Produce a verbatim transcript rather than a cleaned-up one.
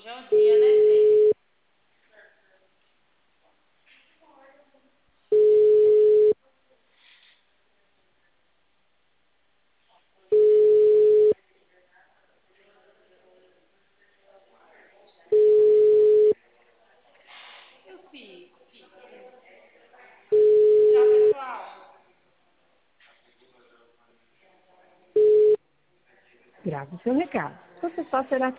Hoje é o dia, né, Fê? Eu fico. Tchau, pessoal. Grave seu recado. Você só será